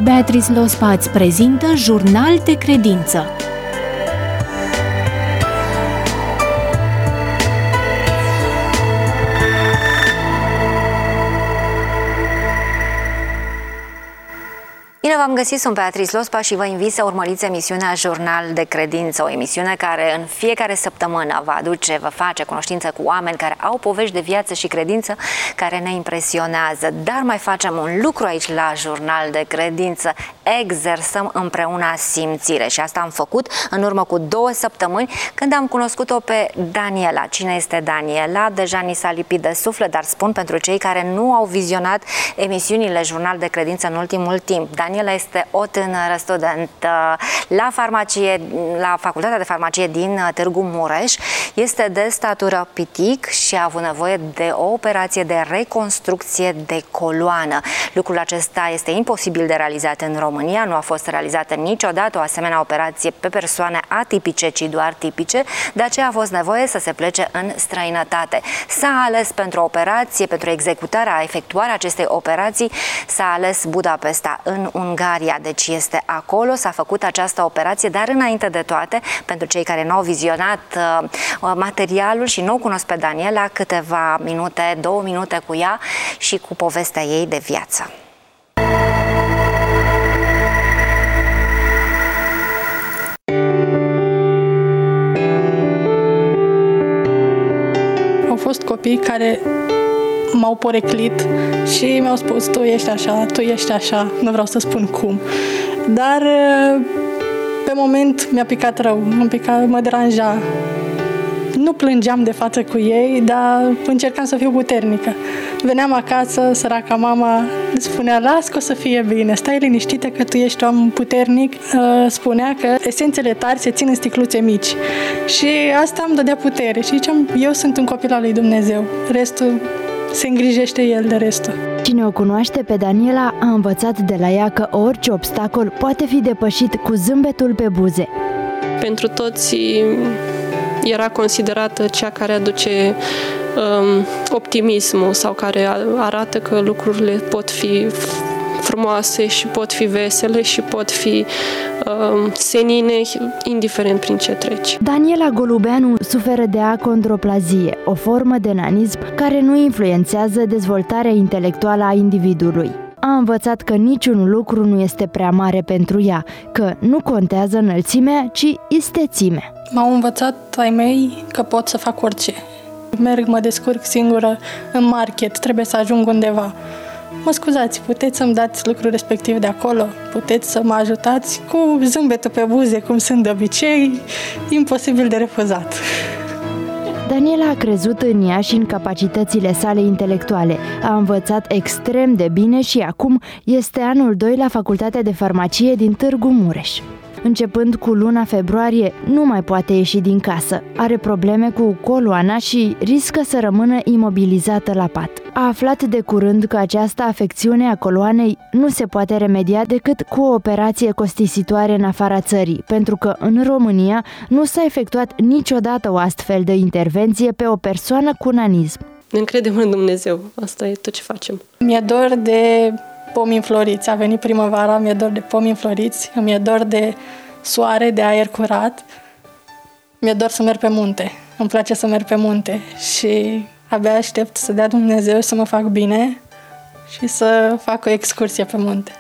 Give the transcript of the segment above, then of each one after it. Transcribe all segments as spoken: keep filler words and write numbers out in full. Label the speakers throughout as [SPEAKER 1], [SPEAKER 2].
[SPEAKER 1] Beatrice Lospa îți prezintă Jurnal de Credință.
[SPEAKER 2] Bine v-am găsit, sunt Beatrice Lospa și vă invit să urmăriți emisiunea Jurnal de Credință, o emisiune care în fiecare săptămână vă aduce, vă face cunoștință cu oameni care au povești de viață și credință care ne impresionează. Dar mai facem un lucru aici la Jurnal de Credință, exersăm împreună simțire și asta am făcut în urmă cu două săptămâni când am cunoscut-o pe Daniela. Cine este Daniela? Deja ni s-a lipit de suflet, dar spun pentru cei care nu au vizionat emisiunile Jurnal de Credință în ultimul timp. Daniela este o tânără studentă la farmacie, la Facultatea de Farmacie din Târgu Mureș. Este de statură pitic și a avut nevoie de o operație de reconstrucție de coloană. Lucrul acesta este imposibil de realizat în România, nu a fost realizată niciodată o asemenea operație pe persoane atipice, ci doar tipice, de aceea a fost nevoie să se plece în străinătate. S-a ales pentru operație, pentru executarea, efectuarea acestei operații, s-a ales Budapesta în Ungaria, deci este acolo, s-a făcut această operație, dar înainte de toate, pentru cei care nu au vizionat uh, materialul și nu o cunosc pe Daniela, câteva minute, două minute cu ea și cu povestea ei de viață.
[SPEAKER 3] Au fost copii care m-au poreclit și mi-au spus: tu ești așa, tu ești așa, nu vreau să spun cum. Dar pe moment mi-a picat rău, m-a picat, mă deranja. Nu plângeam de față cu ei, dar încercam să fiu puternică. Veneam acasă, săraca mama spunea: las că o să fie bine, stai liniștită că tu ești om puternic. Spunea că esențele tari se țin în sticluțe mici. Și asta îmi dădea putere. Și ziceam: eu sunt un copil al lui Dumnezeu, restul se îngrijește El de restul.
[SPEAKER 4] Cine o cunoaște pe Daniela a învățat de la ea că orice obstacol poate fi depășit cu zâmbetul pe buze.
[SPEAKER 5] Pentru toți era considerată cea care aduce um, optimismul sau care arată că lucrurile pot fi frumoase și pot fi vesele și pot fi um, senine, indiferent prin ce treci.
[SPEAKER 4] Daniela Golubeanu suferă de acondroplazie, o formă de nanism care nu influențează dezvoltarea intelectuală a individului. A învățat că niciun lucru nu este prea mare pentru ea, că nu contează înălțimea, ci istețimea.
[SPEAKER 3] M-au învățat ai mei că pot să fac orice. Merg, mă descurc singură în market, trebuie să ajung undeva. Mă scuzați, puteți să-mi dați lucrul respectiv de acolo? Puteți să mă ajutați? Cu zâmbetul pe buze, cum sunt de obicei, imposibil de refuzat.
[SPEAKER 4] Daniela a crezut în ea și în capacitățile sale intelectuale. A învățat extrem de bine și acum este anul doi la Facultatea de Farmacie din Târgu Mureș. Începând cu luna februarie, nu mai poate ieși din casă. Are probleme cu coloana și riscă să rămână imobilizată la pat. A aflat de curând că această afecțiune a coloanei nu se poate remedia decât cu o operație costisitoare în afara țării, pentru că în România nu s-a efectuat niciodată o astfel de intervenție pe o persoană cu nanism.
[SPEAKER 5] Ne încredem în Dumnezeu, asta e tot ce facem.
[SPEAKER 3] Mi-e dor de pomi înfloriți, a venit primăvara, mi-e dor de pomi înfloriți, mi-e dor de soare, de aer curat, mi-e dor să merg pe munte, îmi place să merg pe munte și abia aștept să dea Dumnezeu să mă fac bine și să fac o excursie pe munte.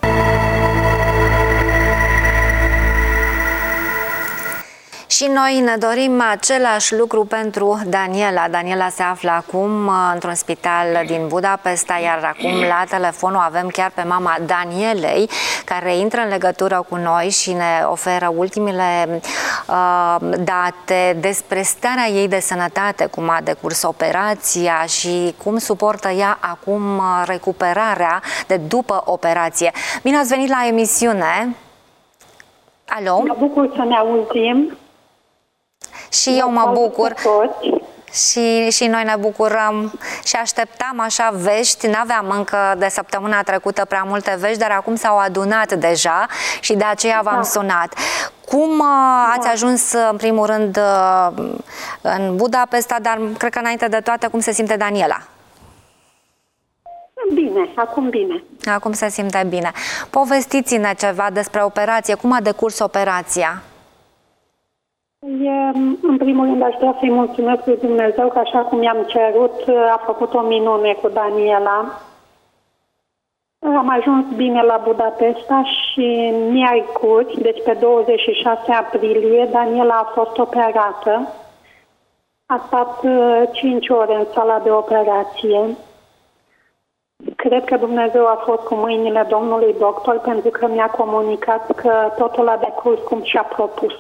[SPEAKER 2] Și noi ne dorim același lucru pentru Daniela. Daniela se află acum într-un spital din Budapesta, iar acum la telefon o avem chiar pe mama Danielei, care intră în legătură cu noi și ne oferă ultimele uh, date despre starea ei de sănătate, cum a decurs operația și cum suportă ea acum recuperarea de după operație. Bine ați venit la emisiune! Alo?
[SPEAKER 6] Mă bucur să ne auzim.
[SPEAKER 2] Și eu mă bucur și, și noi ne bucurăm și așteptam așa vești, n-aveam încă de săptămâna trecută prea multe vești, dar acum s-au adunat deja și de aceea v-am da. sunat. Cum da. ați ajuns în primul rând în Budapesta, dar cred că înainte de toate cum se simte Daniela?
[SPEAKER 6] Bine, acum bine.
[SPEAKER 2] Acum se simte bine. Povestiți-ne ceva despre operație. Cum a decurs operația?
[SPEAKER 6] E, în primul rând aș vrea să-i mulțumesc lui Dumnezeu că așa cum i-am cerut, a făcut o minune cu Daniela. Am ajuns bine la Budapesta și miercuri, deci pe douăzeci și șase aprilie, Daniela a fost operată. A stat cinci ore în sala de operație. Cred că Dumnezeu a fost cu mâinile domnului doctor pentru că mi-a comunicat că totul a decurs cum și-a propus.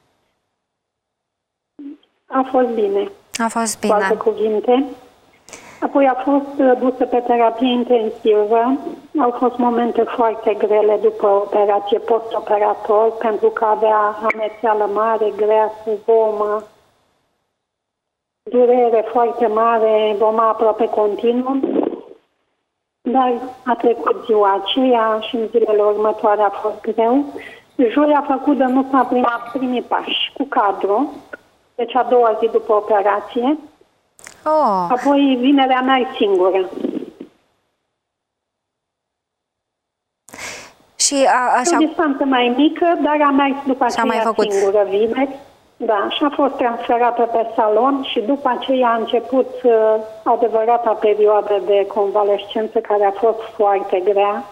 [SPEAKER 6] A fost bine.
[SPEAKER 2] A fost bine.
[SPEAKER 6] Cu alte cuvinte. Apoi a fost dusă pe terapie intensivă. Au fost momente foarte grele după operație, post-operator, pentru că avea amețeală mare, grea, vomă, durere foarte mare, voma aproape continuu. Dar a trecut ziua aceea și în zilele următoare a fost greu. Joi a făcut de nu s-a primat primii pași cu cadru, deci a doua zi după operație.
[SPEAKER 2] Oh.
[SPEAKER 6] Apoi vinerea a mers singură.
[SPEAKER 2] Și a, așa...
[SPEAKER 6] O distanță mai mică, dar a mers după aceea
[SPEAKER 2] mai făcut.
[SPEAKER 6] singură vineri. Da, și a fost transferată pe salon și după aceea a început uh, adevărata perioadă de convalescență care a fost foarte grea.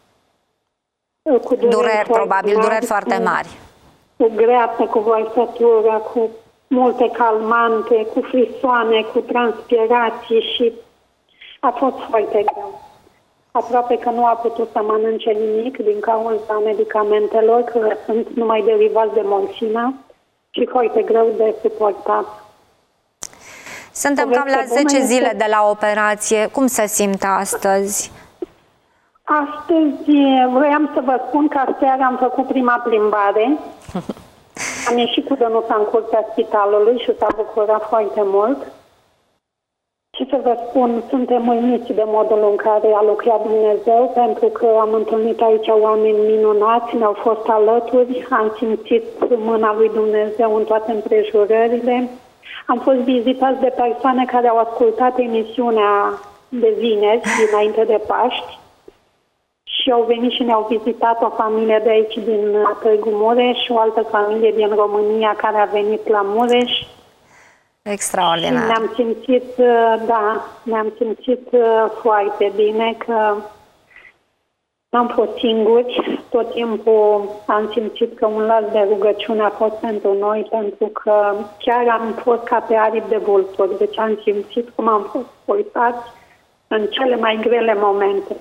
[SPEAKER 6] Cu dureri,
[SPEAKER 2] dureri probabil,
[SPEAKER 6] mari,
[SPEAKER 2] dureri foarte mari.
[SPEAKER 6] Cu greață, cu vărsătură, cu multe calmante, cu frisoane, cu transpirații și a fost foarte greu. Aproape că nu a putut să mănânce nimic din cauza medicamentelor, că sunt numai derivați de morfina și foarte greu de suportat.
[SPEAKER 2] Suntem cam la zece zile de la operație. Cum se simte astăzi?
[SPEAKER 6] Astăzi vreau să vă spun că aseară am făcut prima plimbare. Am ieșit cu Dănuța în curtea spitalului și s-a bucurat foarte mult. Și să vă spun, suntem uimiți de modul în care a lucrat Dumnezeu, pentru că am întâlnit aici oameni minunați, ne-au fost alături, am simțit mâna lui Dumnezeu în toate împrejurările. Am fost vizitați de persoane care au ascultat emisiunea de vineri, dinainte de Paști, și au venit și ne-au vizitat o familie de aici din Târgu Mureș și o altă familie din România care a venit la Mureș.
[SPEAKER 2] Extraordinar.
[SPEAKER 6] Ne-am simțit, da, ne-am simțit foarte bine că n-am fost singuri. Tot timpul am simțit că un las de rugăciune a fost pentru noi, pentru că chiar am fost ca pe aripi de vulturi. Deci am simțit cum am fost forțați în cele mai grele momente.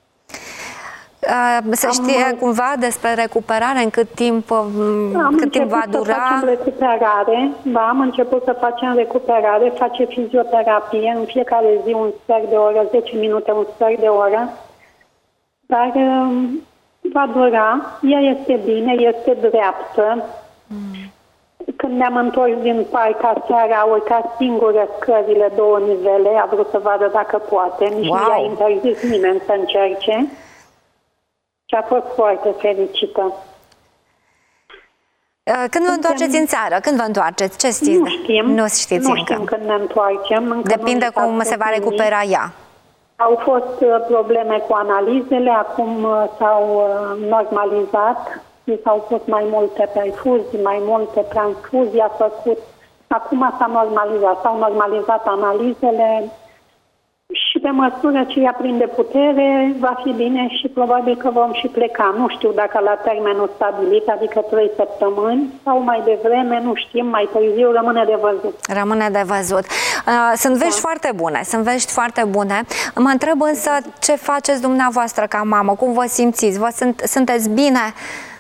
[SPEAKER 2] Se știe am, cumva despre recuperare, în cât timp, cât timp va dura?
[SPEAKER 6] Am început să facem recuperare, da, am început să facem recuperare, face fizioterapie în fiecare zi un sfert de oră, zece minute, un sfert de oră, dar um, va dura, ea este bine, este dreaptă. Mm. Când ne-am întors din parc aseară, a urcat singură scările două nivele, a vrut să vadă dacă poate, nici wow. Nu i-a interzis nimeni să încerce. Și a fost foarte fericită.
[SPEAKER 2] Când vă întoarceți în țară? Când vă întoarceți? Ce știți?
[SPEAKER 6] Nu știm.
[SPEAKER 2] Nu știți
[SPEAKER 6] nu
[SPEAKER 2] încă.
[SPEAKER 6] știm când ne întoarcem. Încă
[SPEAKER 2] depinde cum se va recupera ea.
[SPEAKER 6] Au fost probleme cu analizele, acum s-au normalizat. S-au pus mai multe perfuzii, mai multe transfuzii a făcut. Acum s-a normalizat. S-au normalizat analizele. Și pe măsură ce ea prinde putere, va fi bine și probabil că vom și pleca. Nu știu dacă la termenul stabilit, adică trei săptămâni, sau mai devreme, nu știm, mai târziu, rămâne de văzut.
[SPEAKER 2] Rămâne de văzut. Sunt vești da. foarte bune, sunt vești foarte bune. Mă întreb însă ce faceți dumneavoastră ca mamă, cum vă simțiți? Vă sunt, sunteți bine?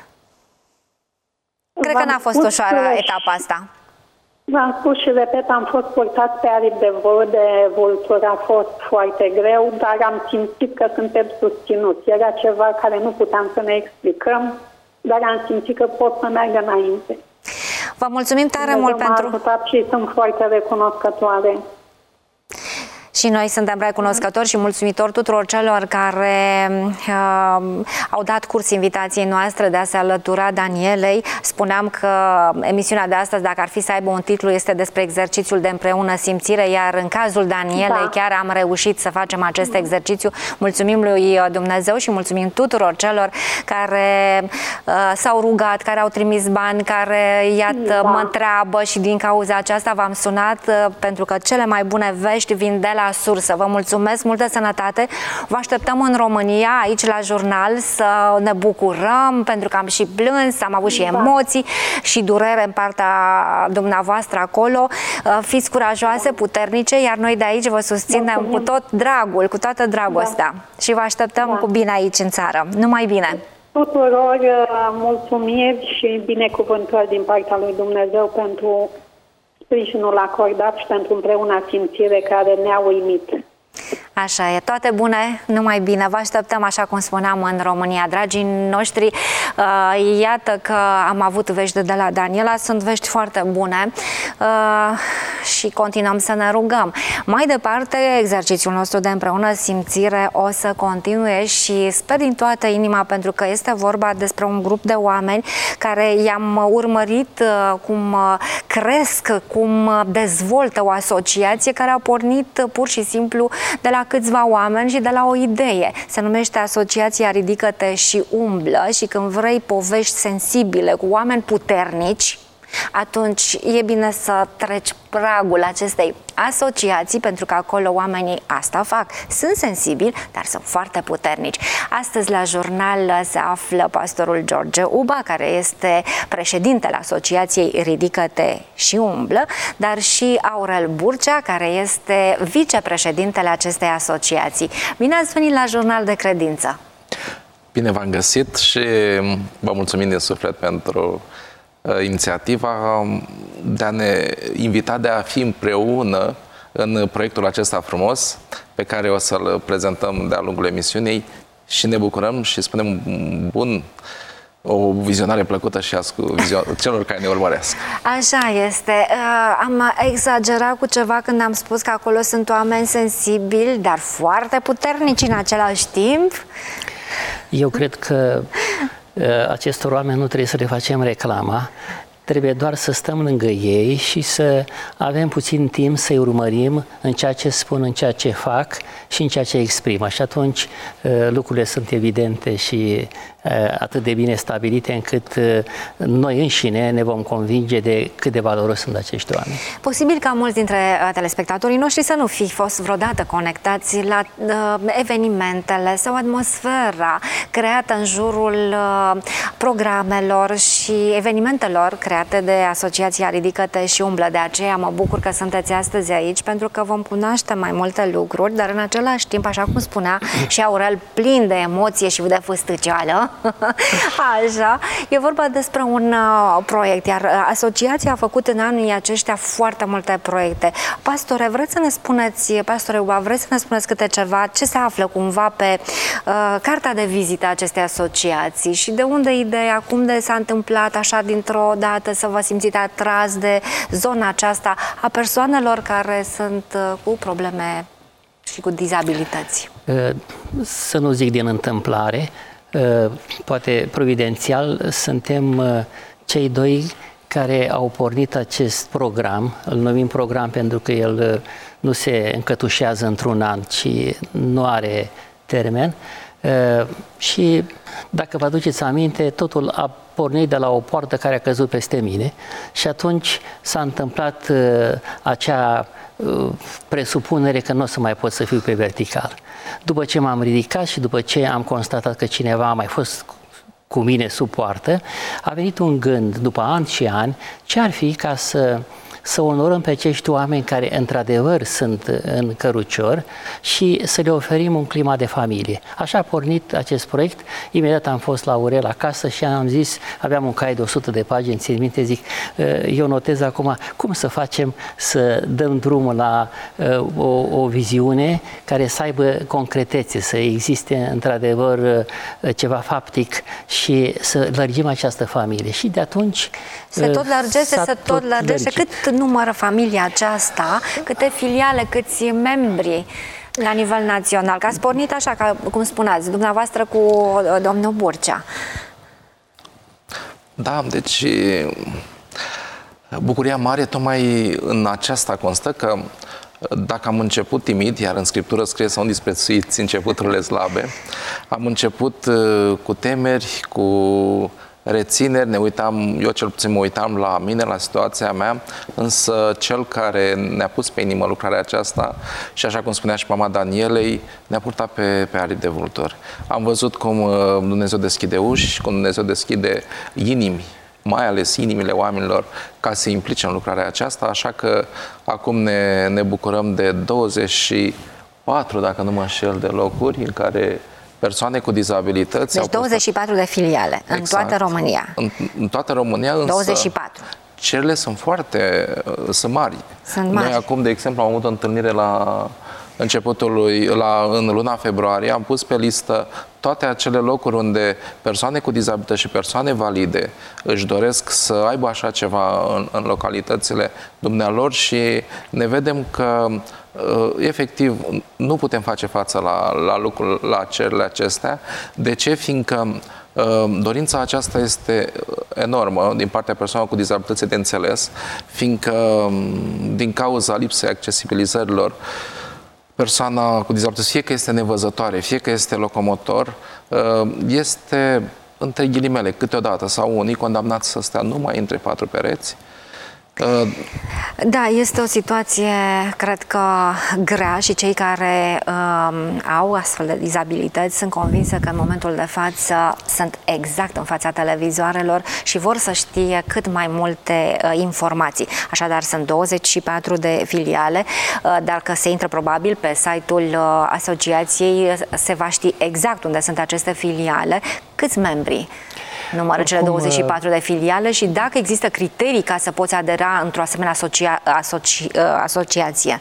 [SPEAKER 2] Cred că n-a fost ușoară etapa asta.
[SPEAKER 6] V-am spus și repet, am fost purtați pe aripi de văr, de vulturi, a fost foarte greu, dar am simțit că suntem susținuți. Era ceva care nu puteam să ne explicăm, dar am simțit că pot să meargă înainte.
[SPEAKER 2] Vă mulțumim tare mult pentru...
[SPEAKER 6] M-a ajutat și sunt foarte recunoscătoare.
[SPEAKER 2] Și noi suntem recunoscători și mulțumitori tuturor celor care uh, au dat curs invitației noastre de a se alătura Danielei. Spuneam că emisiunea de astăzi, dacă ar fi să aibă un titlu, este despre exercițiul de împreună simțire, iar în cazul Danielei da. chiar am reușit să facem acest da. exercițiu. Mulțumim lui Dumnezeu și mulțumim tuturor celor care uh, s-au rugat, care au trimis bani, care, iată, da. mă întreabă și din cauza aceasta v-am sunat, uh, pentru că cele mai bune vești vin de la sursă. Vă mulțumesc, multă sănătate! Vă așteptăm în România, aici la jurnal, să ne bucurăm, pentru că am și plâns, am avut și da. emoții și durere în partea dumneavoastră acolo. Uh, fiți curajoase, puternice, iar noi de aici vă susținem Mulțumim. cu tot dragul, cu toată dragostea. Da. Și vă așteptăm da. cu bine aici în țară. Numai bine!
[SPEAKER 6] Tuturor mulțumiri și binecuvântări din partea lui Dumnezeu pentru sprijinul acordat și pentru împreună simțire care ne-a uimit.
[SPEAKER 2] Așa e, toate bune, numai bine. Vă așteptăm, așa cum spuneam, în România. Dragii noștri, uh, iată că am avut vești de la Daniela, sunt vești foarte bune uh, și continuăm să ne rugăm. Mai departe, exercițiul nostru de împreună simțire o să continue și sper din toată inima, pentru că este vorba despre un grup de oameni care i-am urmărit uh, cum cresc, cum dezvoltă o asociație care a pornit pur și simplu de la câțiva oameni și de la o idee. Se numește Asociația Ridică-te și Umblă și când vrei povești sensibile cu oameni puternici, atunci e bine să treci pragul acestei asociații, pentru că acolo oamenii asta fac. Sunt sensibili, dar sunt foarte puternici. Astăzi la jurnal se află pastorul George Uba, care este președintele Asociației Ridică-te și Umblă, dar și Aurel Burcea, care este vicepreședintele acestei asociații. Bine ați venit la Jurnal de Credință!
[SPEAKER 7] Bine v-am găsit și vă mulțumim din suflet pentru inițiativa de a ne invita, de a fi împreună în proiectul acesta frumos pe care o să-l prezentăm de-a lungul emisiunii și ne bucurăm și spunem bun, o vizionare plăcută și celor care ne urmăresc.
[SPEAKER 2] Așa este. Am exagerat cu ceva când am spus că acolo sunt oameni sensibili, dar foarte puternici în același timp.
[SPEAKER 8] Eu cred că acestor oameni nu trebuie să le facem reclama, trebuie doar să stăm lângă ei și să avem puțin timp să-i urmărim în ceea ce spun, în ceea ce fac și în ceea ce exprimă. Și atunci lucrurile sunt evidente și atât de bine stabilite încât noi înșine ne vom convinge de cât de valoros sunt acești oameni.
[SPEAKER 2] Posibil ca mulți dintre telespectatorii noștri să nu fi fost vreodată conectați la uh, evenimentele sau atmosfera creată în jurul uh, programelor și evenimentelor create de Asociația Ridică-te și Umblă. De aceea mă bucur că sunteți astăzi aici, pentru că vom cunoaște mai multe lucruri, dar în același timp, așa cum spunea și Aurel, plin de emoție și de fâstăceală. Așa, e vorba despre un uh, proiect, iar uh, asociația a făcut în anii aceștia foarte multe proiecte. Pastore, vreți să ne spuneți, pastore Uba, vreți să ne spuneți câte ceva, ce se află cumva pe uh, cartea de vizită a acestei asociații și de unde ideea, cum de s-a întâmplat așa dintr-o dată să vă simțiți atras de zona aceasta a persoanelor care sunt uh, cu probleme și cu dizabilități?
[SPEAKER 8] Să nu zic din întâmplare, poate providențial, suntem cei doi care au pornit acest program. Îl numim program pentru că el nu se încătușează într-un an, ci nu are termen. Și dacă vă aduceți aminte, totul a pornit de la o poartă care a căzut peste mine și atunci s-a întâmplat acea presupunere că nu o să mai pot să fiu pe vertical. După ce m-am ridicat și după ce am constatat că cineva a mai fost cu mine sub poartă, a venit un gând, după ani și ani, ce ar fi ca să să onorăm pe acești oameni care într-adevăr sunt în cărucior și să le oferim un climat de familie. Așa a pornit acest proiect. Imediat am fost la Aurel acasă și am zis, aveam un cai de o sută de pagini, țin minte, zic, eu notez acum cum să facem să dăm drumul la o, o viziune care să aibă concretețe, să existe într-adevăr ceva faptic și să lărgim această familie. Și de atunci
[SPEAKER 2] se tot lărgește, se tot lărgește. Cât cât numără familia aceasta, câte filiale, câți membri la nivel național? Că ați pornit așa, ca, cum spuneați, dumneavoastră cu domnul Burcea.
[SPEAKER 7] Da, deci bucuria mare tocmai în aceasta constă că dacă am început timid, iar în Scriptură scrie să nu disprețuiți începuturile slabe, am început cu temeri, cu rețineri, ne uitam, eu cel puțin mă uitam la mine, la situația mea, însă cel care ne-a pus pe inimă lucrarea aceasta și așa cum spunea și mama Danielei, ne-a purtat pe, pe aripi de vulturi. Am văzut cum Dumnezeu deschide uși, cum Dumnezeu deschide inimi, mai ales inimile oamenilor, ca să se implice în lucrarea aceasta, așa că acum ne, ne bucurăm de douăzeci și patru, dacă nu mă înșel, de locuri în care persoane cu dizabilități...
[SPEAKER 2] Deci douăzeci și patru de filiale, exact, în toată România.
[SPEAKER 7] În, în toată România, însă...
[SPEAKER 2] douăzeci și patru.
[SPEAKER 7] Cererile sunt foarte... sunt mari.
[SPEAKER 2] Sunt mari.
[SPEAKER 7] Noi acum, de exemplu, am avut o întâlnire la începutul lui, la, în luna februarie, am pus pe listă toate acele locuri unde persoane cu dizabilități și persoane valide își doresc să aibă așa ceva în, în localitățile dumnealor și ne vedem că efectiv nu putem face față la, la, lucrul, la cererile acestea. De ce? Fiindcă dorința aceasta este enormă din partea persoanelor cu dizabilități de înțeles, fiindcă din cauza lipsei accesibilizărilor, persoana cu dizabilități, fie că este nevăzătoare, fie că este locomotor, este, între ghilimele, câteodată sau unii condamnați să stea numai între patru pereți.
[SPEAKER 2] Da, este o situație, cred că, grea și cei care um, au astfel de dizabilități sunt convinsă că în momentul de față sunt exact în fața televizoarelor și vor să știe cât mai multe uh, informații. Așadar, sunt douăzeci și patru de filiale, uh, dar că se intră probabil pe site-ul uh, asociației, se va ști exact unde sunt aceste filiale, câți membri numără cele douăzeci și patru de filiale și dacă există criterii ca să poți adera într-o asemenea asocia asoci asociație.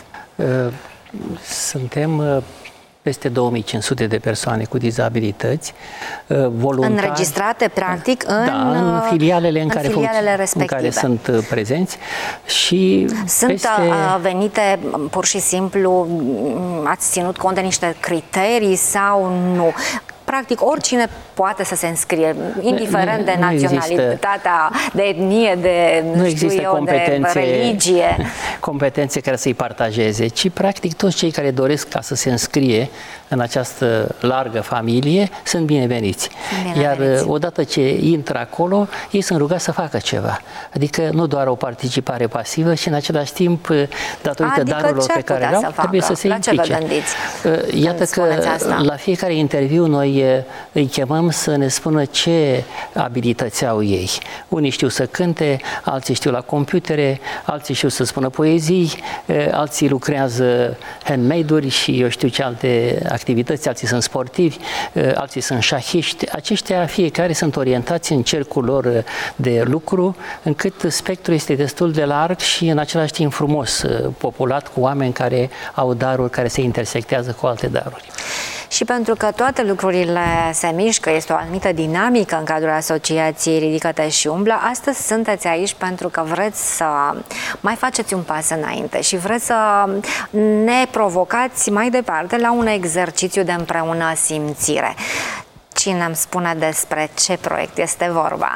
[SPEAKER 8] Suntem peste două mii cinci sute de persoane cu dizabilități voluntari.
[SPEAKER 2] Înregistrate, practic, în,
[SPEAKER 8] da, în filialele în, în, care,
[SPEAKER 2] filialele respective.
[SPEAKER 8] în care sunt prezenți. Și
[SPEAKER 2] sunt
[SPEAKER 8] peste...
[SPEAKER 2] venite pur și simplu, ați ținut cont de niște criterii sau nu? Practic, oricine poate să se înscrie, indiferent de naționalitatea, de etnie, de, nu știu eu, de religie.
[SPEAKER 8] Competențe care să-i partajeze, ci practic toți cei care doresc ca să se înscrie în această largă familie sunt bineveniți. Bine Iar veniți. odată ce intră acolo, ei sunt rugați să facă ceva. Adică nu doar o participare pasivă și în același timp, datorită
[SPEAKER 2] adică
[SPEAKER 8] darurilor pe care le au, trebuie să se
[SPEAKER 2] la
[SPEAKER 8] implice. Iată că la fiecare interviu noi îi chemăm să ne spună ce abilități au ei. Unii știu să cânte, alții știu la computere, alții știu să spună poezii, alții lucrează handmade-uri și eu știu ce alte activități, alții sunt sportivi, alții sunt șahiști. Aceștia fiecare sunt orientați în cercul lor de lucru, încât spectrul este destul de larg și în același timp frumos, populat cu oameni care au daruri care se intersectează cu alte daruri.
[SPEAKER 2] Și pentru că toate lucrurile se mișcă, este o anumită dinamică în cadrul asociației Ridică-te și umblă, astăzi sunteți aici pentru că vreți să mai faceți un pas înainte și vreți să ne provocați mai departe la un exercițiu de împreună simțire. Cine îmi spune despre ce proiect este vorba?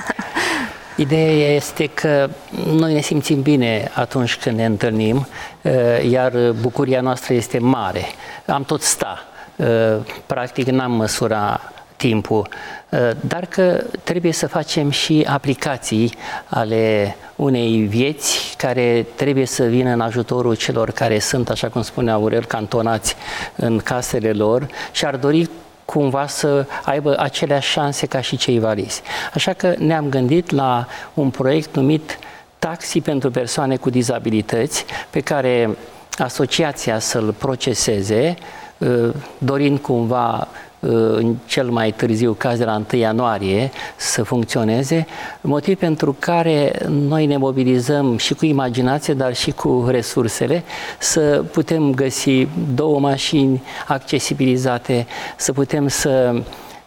[SPEAKER 8] Ideea este că noi ne simțim bine atunci când ne întâlnim, iar bucuria noastră este mare. Am tot sta. Practic n-am măsurat timpul, dar că trebuie să facem și aplicații ale unei vieți care trebuie să vină în ajutorul celor care sunt, așa cum spunea Aurel, cantonați în casele lor și ar dori cumva să aibă aceleași șanse ca și cei valizi. Așa că ne-am gândit la un proiect numit Taxi pentru persoane cu dizabilități, pe care asociația să-l proceseze, dorind cumva în cel mai târziu caz de la întâi ianuarie să funcționeze, motiv pentru care noi ne mobilizăm și cu imaginație, dar și cu resursele, să putem găsi două mașini accesibilizate, să putem să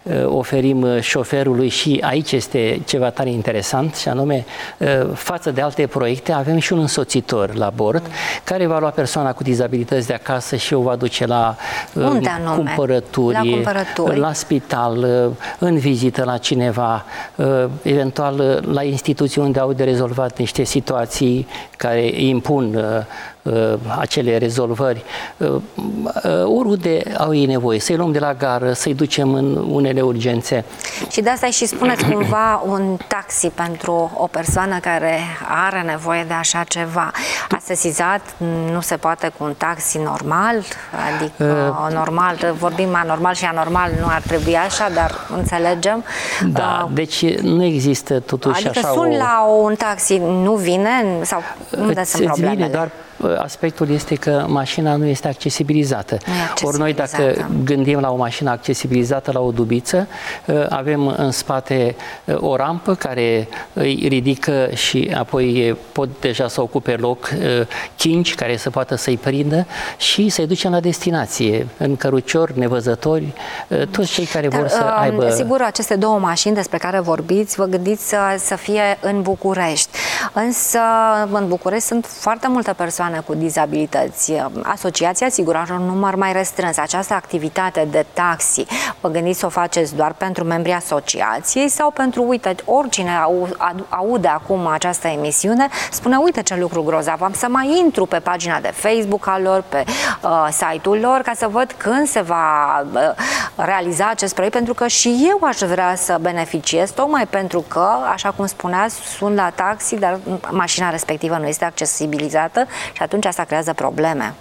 [SPEAKER 8] oferim șoferului și aici este ceva tare interesant și anume față de alte proiecte avem și un însoțitor la bord care va lua persoana cu dizabilități de acasă și o va duce la cumpărături,
[SPEAKER 2] la cumpărături,
[SPEAKER 8] la spital, în vizită la cineva, eventual la instituții unde au de rezolvat niște situații care impun acele rezolvări, oriunde au ei nevoie, să-i luăm de la gară, să-i ducem în unele urgențe.
[SPEAKER 2] Și de asta și spuneți cumva un taxi pentru o persoană care are nevoie de așa ceva. A sesizat, nu se poate cu un taxi normal? Adică uh, normal, vorbim anormal și anormal, nu ar trebui așa, dar înțelegem.
[SPEAKER 8] Da, uh, deci nu există totuși
[SPEAKER 2] adică
[SPEAKER 8] așa
[SPEAKER 2] sun
[SPEAKER 8] o...
[SPEAKER 2] la un taxi, nu vine? Sau unde sunt problemele?
[SPEAKER 8] Vine, doar aspectul este că mașina nu este accesibilizată. Ori noi dacă gândim la o mașină accesibilizată la o dubiță, avem în spate o rampă care îi ridică și apoi pot deja să ocupe loc cinci care să poată să-i prindă și să-i ducem la destinație, în cărucior, nevăzători, toți cei care
[SPEAKER 2] Dar,
[SPEAKER 8] vor să aibă...
[SPEAKER 2] Sigur, aceste două mașini despre care vorbiți, vă gândiți să, să fie în București. Însă în București sunt foarte multe persoane cu dizabilități. Asociația, sigur, are un număr mai restrâns. Această activitate de taxi, vă gândiți să o faceți doar pentru membrii asociației sau pentru, uite, oricine aude acum această emisiune, spune, uite ce lucru grozav, am să mai intru pe pagina de Facebook al lor, pe uh, site-ul lor, ca să văd când se va uh, realiza acest proiect, pentru că și eu aș vrea să beneficiez, tocmai pentru că, așa cum spuneați, sunt la taxi, dar mașina respectivă nu este accesibilizată și atunci asta creează probleme.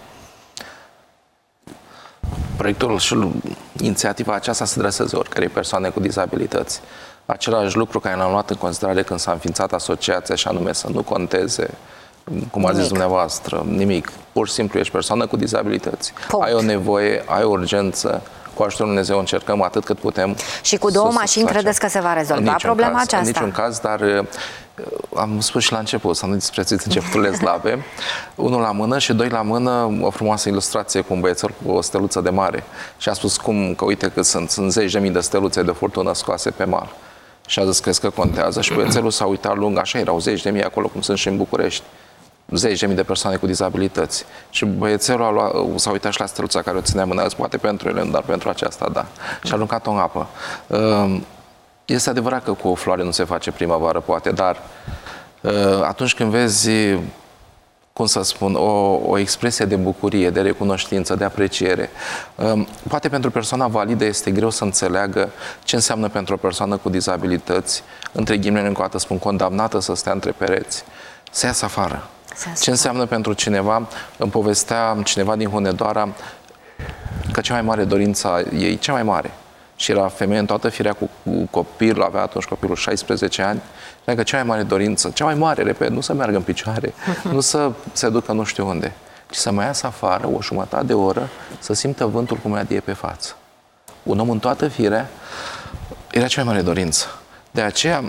[SPEAKER 7] Proiectul și inițiativa aceasta se adresează oricărei persoane cu dizabilități. Același lucru care l-am luat în considerare când s-a înființat asociația, și anume să nu conteze, cum a zis dumneavoastră, nimic. Pur și simplu ești persoană cu dizabilități. Punct. Ai o nevoie, ai o urgență, cu ajutorul Lui Dumnezeu încercăm atât cât putem.
[SPEAKER 2] Și cu două mașini credeți că se va rezolva problema aceasta?
[SPEAKER 7] În niciun caz, dar am spus și la început, să nu disprețuiți începuturile slabe. Unul la mână și doi la mână, o frumoasă ilustrație cu un băiețel cu o steluță de mare. Și a spus cum, că uite că sunt, sunt zeci de mii de steluțe de furtună scoase pe mal. Și a zis, crezi că contează? Și băiețelul s-a uitat lung, așa erau zeci de mii acolo, cum sunt și în București. Zeci de mii de persoane cu dizabilități. Și băiețelul a luat, s-a uitat și la steluța care o ținea mâna, poate pentru ele, dar pentru aceasta, da. Și a aruncat-o în apă. Este adevărat că cu o floare nu se face primăvară, poate, dar atunci când vezi, cum să spun, o, o expresie de bucurie, de recunoștință, de apreciere, poate pentru persoana validă este greu să înțeleagă ce înseamnă pentru o persoană cu dizabilități, între ghilimele încă o dată spun, condamnată să stea între pereți, să iasă afară. Ce înseamnă pentru cineva, îmi povestea cineva din Hunedoara că cea mai mare dorință a ei, cea mai mare, și era femeie în toată firea cu, cu copil, avea atunci copilul șaisprezece ani, că cea mai mare dorință, cea mai mare, repet, nu să meargă în picioare, nu să se ducă nu știu unde, ci să mai iasă afară o jumătate de oră, să simtă vântul cum îi adie pe față. Un om în toată firea era cea mai mare dorință. De aceea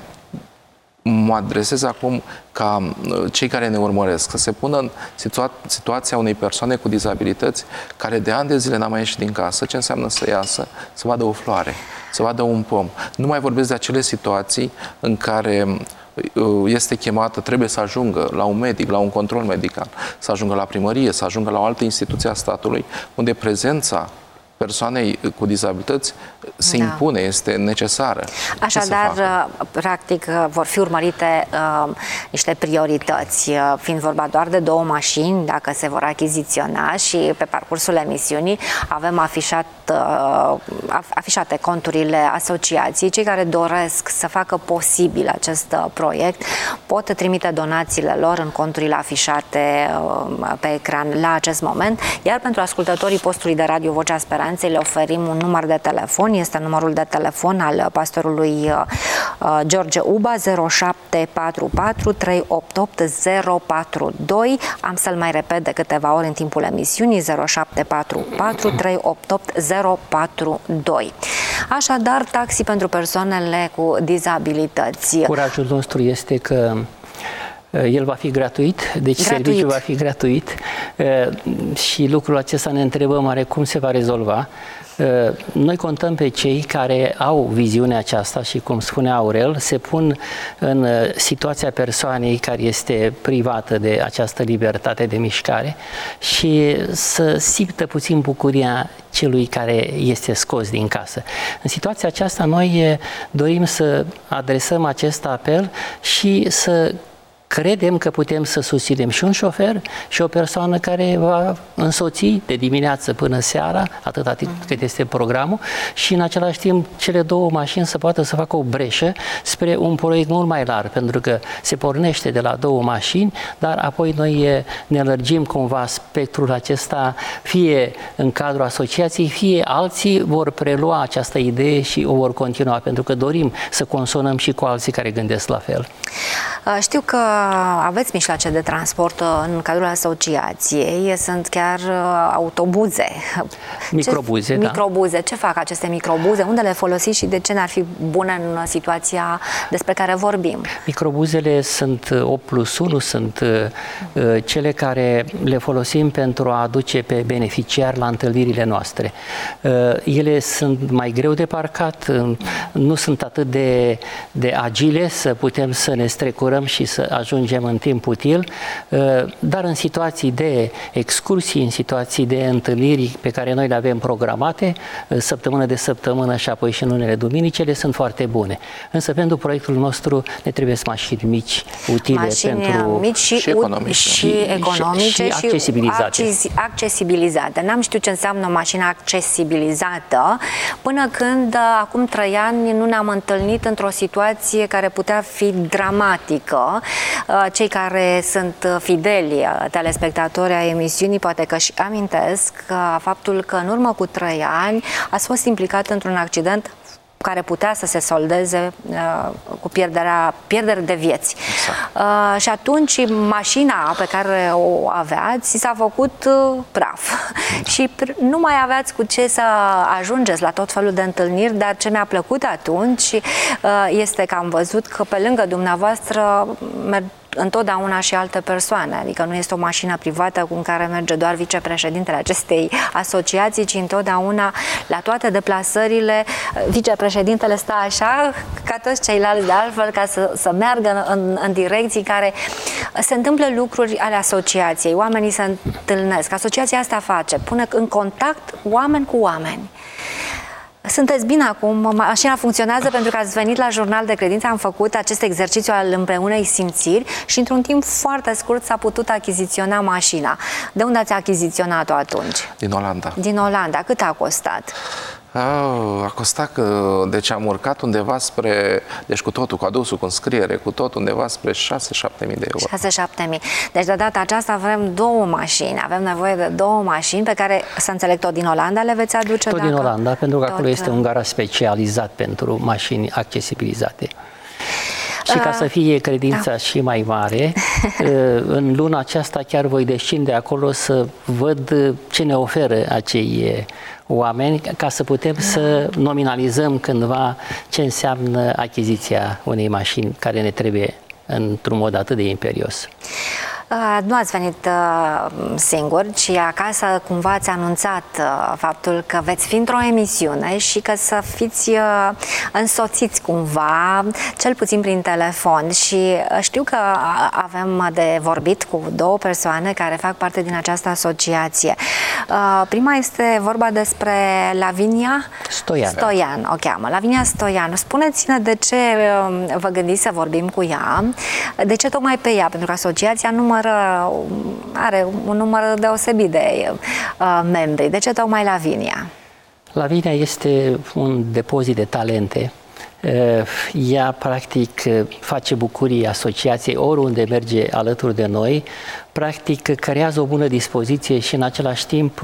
[SPEAKER 7] mă adresez acum ca cei care ne urmăresc să se pună în situa situația unei persoane cu dizabilități care de ani de zile n-a mai ieșit din casă, ce înseamnă să iasă, să vadă o floare, să vadă un pom. Nu mai vorbesc de acele situații în care este chemată, trebuie să ajungă la un medic, la un control medical, să ajungă la primărie, să ajungă la o altă instituție a statului, unde prezența persoanei cu dizabilități se da. impune, este necesară.
[SPEAKER 2] Așadar, practic, vor fi urmărite uh, niște priorități, uh, fiind vorba doar de două mașini, dacă se vor achiziționa, și pe parcursul emisiunii avem afișat, uh, afișate conturile asociației. Cei care doresc să facă posibil acest uh, proiect pot trimite donațiile lor în conturile afișate uh, pe ecran la acest moment, iar pentru ascultătorii postului de radio Vocea Speranței le oferim un număr de telefon, este numărul de telefon al pastorului uh, George Uba, zero șapte patru patru trei opt opt zero patru doi. Am să-l mai repet de câteva ori în timpul emisiunii, zero șapte patru patru trei opt opt zero patru doi. Așadar, taxi pentru persoanele cu dizabilități.
[SPEAKER 8] Curajul nostru este că El va fi gratuit, deci gratuit. Serviciul va fi gratuit și lucrul acesta ne întrebăm oare cum se va rezolva. Noi contăm pe cei care au viziunea aceasta și, cum spunea Aurel, se pun în situația persoanei care este privată de această libertate de mișcare și să simtă puțin bucuria celui care este scos din casă. În situația aceasta noi dorim să adresăm acest apel și să credem că putem să susținem și un șofer și o persoană care va însoți de dimineață până seara, atâta timp cât este programul, și în același timp cele două mașini să poată să facă o breșă spre un proiect mult mai larg, pentru că se pornește de la două mașini, dar apoi noi ne lărgim cumva spectrul acesta, fie în cadrul asociației, fie alții vor prelua această idee și o vor continua, pentru că dorim să consonăm și cu alții care gândesc la fel.
[SPEAKER 2] Știu că aveți mijloace de transport în cadrul asociației, sunt chiar autobuze.
[SPEAKER 8] Microbuze,
[SPEAKER 2] ce,
[SPEAKER 8] da.
[SPEAKER 2] Microbuze. Ce fac aceste microbuze? Unde le folosiți și de ce n-ar fi bune în situația despre care vorbim?
[SPEAKER 8] Microbuzele sunt opt plus unu, sunt uh, cele care le folosim pentru a aduce pe beneficiari la întâlnirile noastre. Uh, ele sunt mai greu de parcat, uh, nu sunt atât de, de agile să putem să ne strecurăm și să ajungem în timp util, dar în situații de excursii, în situații de întâlniri pe care noi le avem programate, săptămână de săptămână și apoi și în unele duminici, ele sunt foarte bune. Însă pentru proiectul nostru ne trebuie mașini mici, utile,
[SPEAKER 2] mașini
[SPEAKER 8] pentru...
[SPEAKER 2] mici și,
[SPEAKER 7] și economice.
[SPEAKER 2] Și, economice
[SPEAKER 8] și, și accesibilizate.
[SPEAKER 2] accesibilizate. N-am știut ce înseamnă o mașină accesibilizată până când acum trei ani nu ne-am întâlnit într-o situație care putea fi dramatică. Cei care sunt fideli telespectatori ai emisiunii poate că și amintesc faptul că în urmă cu trei ani ați fost implicat într-un accident care putea să se soldeze uh, cu pierderea, pierdere de vieți. Exact. Uh, și atunci mașina pe care o aveați s-a făcut uh, praf. Da. Și nu mai aveați cu ce să ajungeți la tot felul de întâlniri, dar ce mi-a plăcut atunci uh, este că am văzut că pe lângă dumneavoastră merg întotdeauna și alte persoane, adică nu este o mașină privată cu care merge doar vicepreședintele acestei asociații, ci întotdeauna la toate deplasările vicepreședintele stă așa ca toți ceilalți de altfel, ca să, să meargă în, în direcții care se întâmplă lucruri ale asociației, oamenii se întâlnesc, asociația asta face, pune în contact oameni cu oameni. Sunteți bine acum, mașina funcționează pentru că ați venit la Jurnal de Credință, am făcut acest exercițiu al împreunei simțiri și într-un timp foarte scurt s-a putut achiziționa mașina. De unde ați achiziționat-o atunci?
[SPEAKER 7] Din Olanda.
[SPEAKER 2] Din Olanda. Cât a costat?
[SPEAKER 7] A costat că, deci am urcat undeva spre, deci cu totul, cu adusul, cu înscriere, cu tot, undeva spre șase șapte mii de euro.
[SPEAKER 2] șase șapte mii. Deci de data aceasta avem două mașini, avem nevoie de două mașini pe care, să înțeleg, tot din Olanda le veți aduce?
[SPEAKER 8] Tot
[SPEAKER 2] dacă...
[SPEAKER 8] din Olanda, pentru că
[SPEAKER 2] tot...
[SPEAKER 8] acolo este un garaj specializat pentru mașini accesibilizate. Și ca să fie credința da. și mai mare, în luna aceasta chiar voi descinde acolo să văd ce ne oferă acei oameni, ca să putem să nominalizăm cândva ce înseamnă achiziția unei mașini care ne trebuie într-un mod atât de imperios.
[SPEAKER 2] Nu ați venit uh, singur, ci acasă cumva ați anunțat uh, faptul că veți fi într-o emisiune și că să fiți uh, însoțiți cumva, cel puțin prin telefon. Și uh, știu că avem de vorbit cu două persoane care fac parte din această asociație. Uh, prima este vorba despre Lavinia
[SPEAKER 8] Stoian.
[SPEAKER 2] Stoian, o cheamă. Lavinia Stoian. Spuneți-ne de ce uh, vă gândiți să vorbim cu ea, de ce tocmai pe ea, pentru că asociația numără are un număr deosebit de uh, membri. De ce tocmai Lavinia?
[SPEAKER 8] Lavinia este un depozit de talente. Ea, practic, face bucurie asociației oriunde merge alături de noi, practic, creează o bună dispoziție și, în același timp,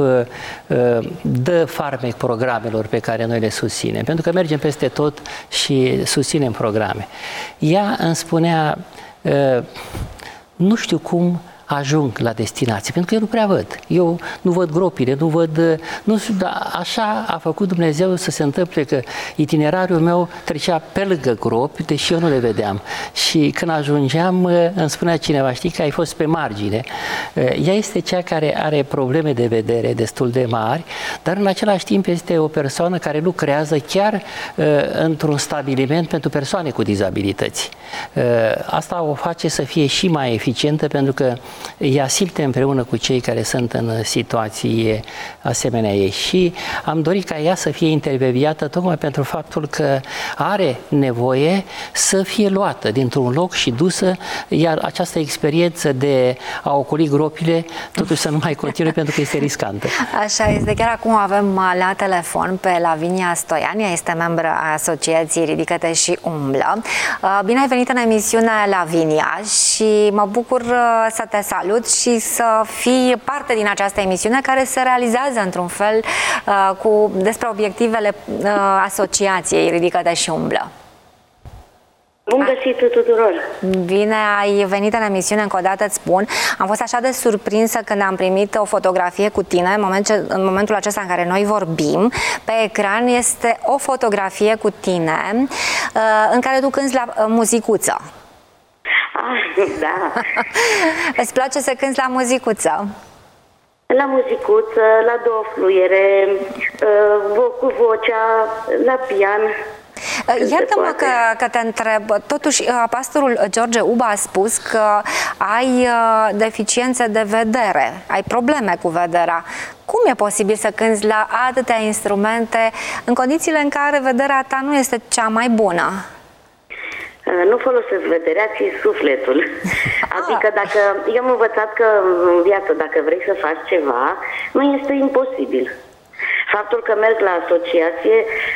[SPEAKER 8] dă farmec programelor pe care noi le susținem, pentru că mergem peste tot și susținem programe. Ea îmi spunea, nu știu cum ajung la destinație, pentru că eu nu prea văd. Eu nu văd gropile, nu văd, nu știu, dar așa a făcut Dumnezeu să se întâmple că itinerariul meu trecea pe lângă gropi, deși eu nu le vedeam. Și când ajungeam, îmi spunea cineva, știi că ai fost pe margine. Ea este cea care are probleme de vedere destul de mari, dar în același timp este o persoană care lucrează chiar uh, într-un stabiliment pentru persoane cu dizabilități. Uh, asta o face să fie și mai eficientă, pentru că ea simte împreună cu cei care sunt în situații asemenea ei. Și am dorit ca ea să fie intervievată tocmai pentru faptul că are nevoie să fie luată dintr-un loc și dusă, iar această experiență de a ocoli gropile totuși să nu mai continue, pentru că este riscantă.
[SPEAKER 2] Așa este. Chiar acum avem la telefon pe Lavinia Stoian, ea este membră a Asociației Ridică-te și Umblă. Bine ai venit în emisiunea, Lavinia, și mă bucur să te salut și să fii parte din această emisiune care se realizează într-un fel cu, despre obiectivele Asociației Ridică-te și Umblă.
[SPEAKER 9] Bun găsit tuturor!
[SPEAKER 2] Bine ai venit în emisiune, încă o dată îți spun. Am fost așa de surprinsă când am primit o fotografie cu tine, în, moment ce, în momentul acesta în care noi vorbim. Pe ecran este o fotografie cu tine în care tu cânti la muzicuță.
[SPEAKER 9] Ah, da!
[SPEAKER 2] Îți place să cânti la muzicuță?
[SPEAKER 9] La muzicuță, la două fluiere, cu vocea, la pian.
[SPEAKER 2] Iartă-mă că, că te întreb, totuși pastorul George Uba a spus că ai deficiențe de vedere, ai probleme cu vederea. Cum e posibil să cânti la atâtea instrumente în condițiile în care vederea ta nu este cea mai bună?
[SPEAKER 9] Nu folosesc vederea, ci sufletul. Adică dacă, eu am învățat că în viață, dacă vrei să faci ceva, nu este imposibil. Faptul că merg la asociație,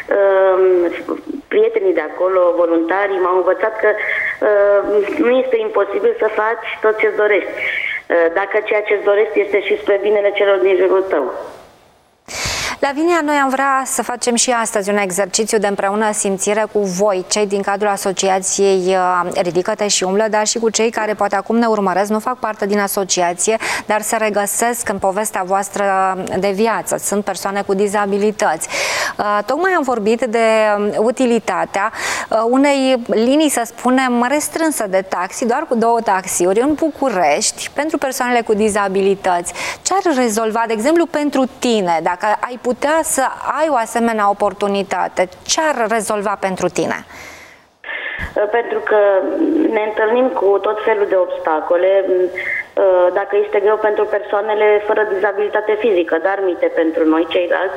[SPEAKER 9] prietenii de acolo, voluntarii, m-au învățat că nu este imposibil să faci tot ce-ți dorești, dacă ceea ce-ți dorești este și spre binele celor din jurul tău.
[SPEAKER 2] Lavinia, noi am vrea să facem și astăzi un exercițiu de împreună simțire cu voi, cei din cadrul Asociației Ridică-te și Umblă, dar și cu cei care poate acum ne urmăresc, nu fac parte din asociație, dar se regăsesc în povestea voastră de viață. Sunt persoane cu dizabilități. Tocmai am vorbit de utilitatea unei linii, să spunem, restrânsă de taxi, doar cu două taxiuri în București, pentru persoanele cu dizabilități. Ce ar rezolva, de exemplu, pentru tine, dacă ai putea să ai o asemenea oportunitate? Ce ar rezolva pentru tine?
[SPEAKER 9] Pentru că ne întâlnim cu tot felul de obstacole. Dacă este greu pentru persoanele fără dizabilitate fizică, dar mite pentru noi ceilalți,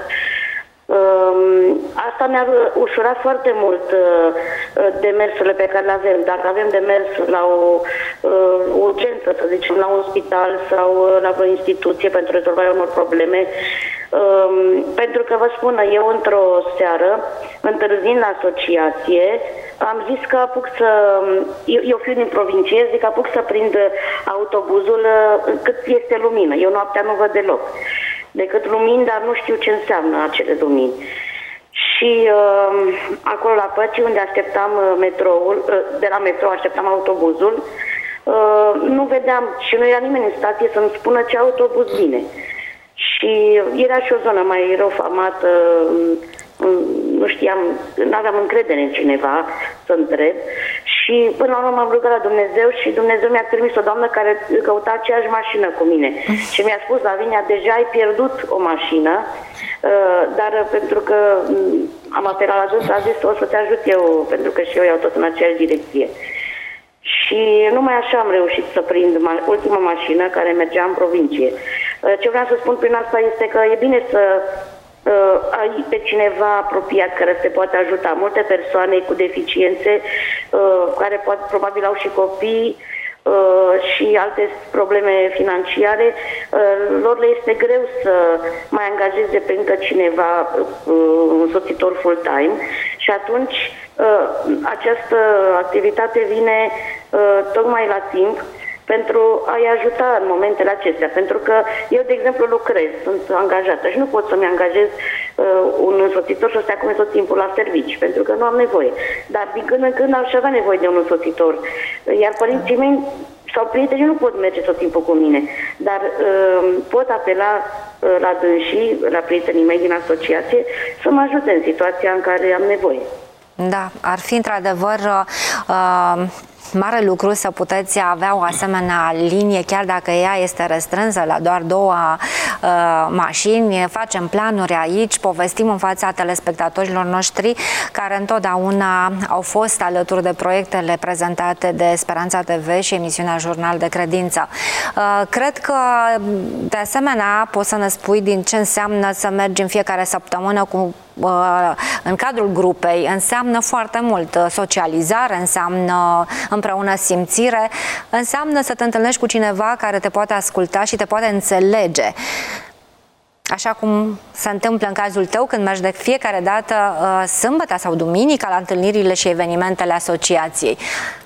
[SPEAKER 9] asta ne-ar ușura foarte mult demersurile pe care le avem. Dacă avem demers la o urgență, să zicem, la un spital sau la o instituție pentru rezolvarea unor probleme, pentru că vă spun, eu într-o seară, întârzind la asociație, am zis că apuc să, eu, eu fiu din provincie, zic că apuc să prind autobuzul cât este lumină. Eu noaptea nu văd deloc decât lumini, dar nu știu ce înseamnă acele lumini. Și uh, acolo la Păcii, unde așteptam metroul, uh, de la metrou așteptam autobuzul, uh, nu vedeam și nu era nimeni în stație să-mi spună ce autobuz vine. Și era și o zonă mai rău famată, nu știam, nu aveam încredere în cineva să întreb. Și până la urmă m-am rugat la Dumnezeu și Dumnezeu mi-a trimis o doamnă care căuta aceeași mașină cu mine. Și mi-a spus, Lavinia, deja ai pierdut o mașină, dar pentru că am apelat la Dumnezeu, a zis, o să te ajut eu, pentru că și eu iau tot în aceeași direcție. Și numai așa am reușit să prind ultima mașină care mergea în provincie. Ce vreau să spun prin asta este că e bine să uh, ai pe cineva apropiat care te poate ajuta. Multe persoane cu deficiențe, uh, care poate, probabil au și copii uh, și alte probleme financiare, uh, lor le este greu să mai angajeze pe încă cineva, uh, un însoțitor full-time, și atunci uh, această activitate vine uh, tocmai la timp pentru a-i ajuta în momentele acestea. Pentru că eu, de exemplu, lucrez, sunt angajată și nu pot să-mi angajez uh, un însoțitor și să stea cu mine tot timpul la servici, pentru că nu am nevoie. Dar din când în când aș avea nevoie de un însoțitor. Iar părinții mei sau prietenii nu pot merge tot timpul cu mine, dar uh, pot apela uh, la dânsii, la prietenii mei din asociație, să mă ajute în situația în care am nevoie.
[SPEAKER 2] Da, ar fi într-adevăr uh, mare lucru să puteți avea o asemenea linie, chiar dacă ea este restrânsă la doar două uh, mașini. Facem planuri aici, povestim în fața telespectatorilor noștri care întotdeauna au fost alături de proiectele prezentate de Speranța T V și emisiunea Jurnal de Credință. Uh, cred că, de asemenea, poți să ne spui din ce înseamnă să mergi în fiecare săptămână cu în cadrul grupei. Înseamnă foarte mult socializare, înseamnă împreună simțire, înseamnă să te întâlnești cu cineva care te poate asculta și te poate înțelege. Așa cum se întâmplă în cazul tău când mergi de fiecare dată sâmbătă sau duminica la întâlnirile și evenimentele asociației.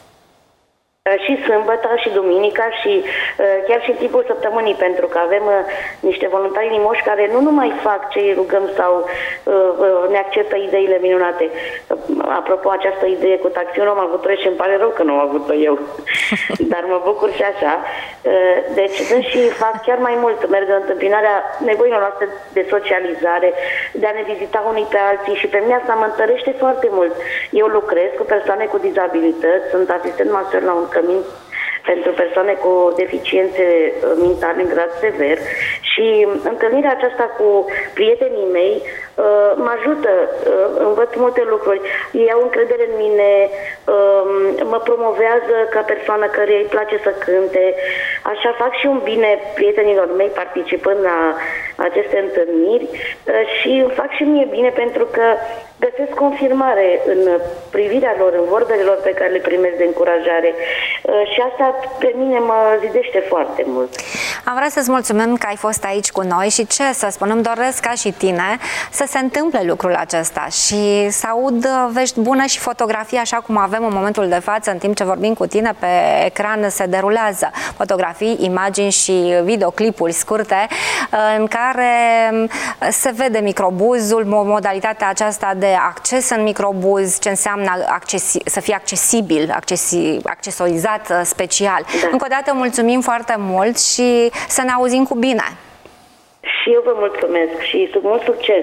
[SPEAKER 9] Și sâmbătă, și duminica, și uh, chiar și în timpul săptămânii, pentru că avem uh, niște voluntari limoși care nu numai fac ce îi rugăm sau uh, ne acceptă ideile minunate. Uh, apropo, această idee cu taxiul am avut-o și îmi pare rău că nu am avut-o eu, dar mă bucur și așa. Uh, deci, și fac chiar mai mult, merg în întâmpinarea nevoilor noastre de socializare, de a ne vizita unii pe alții, și pe mine asta mă întărește foarte mult. Eu lucrez cu persoane cu dizabilități, sunt asistent master la un cămin pentru persoane cu deficiențe mentale în grad sever, și întâlnirea aceasta cu prietenii mei uh, mă ajută, uh, învăț multe lucruri, ei au încredere în mine, uh, mă promovează ca persoană care îi place să cânte, așa fac și un bine prietenilor mei participând la aceste întâlniri uh, și îmi fac și mie bine pentru că găsesc confirmare în privirea lor, în vorbele lor pe care le primesc de încurajare, uh, și asta pe mine mă zidește foarte mult.
[SPEAKER 2] Am vrea să-ți mulțumim că ai fost aici cu noi și ce să spun, îmi doresc ca și tine să se întâmple lucrul acesta și să aud vești bune și fotografii așa cum avem în momentul de față, în timp ce vorbim cu tine, pe ecran se derulează fotografii, imagini și videoclipuri scurte în care se vede microbuzul, modalitatea aceasta de acces în microbuz, ce înseamnă accesi- să fie accesibil, accesi- accesorizat special. Da. Încă o dată mulțumim foarte mult și să ne auzim cu bine.
[SPEAKER 9] Și eu vă mulțumesc și sub mult succes.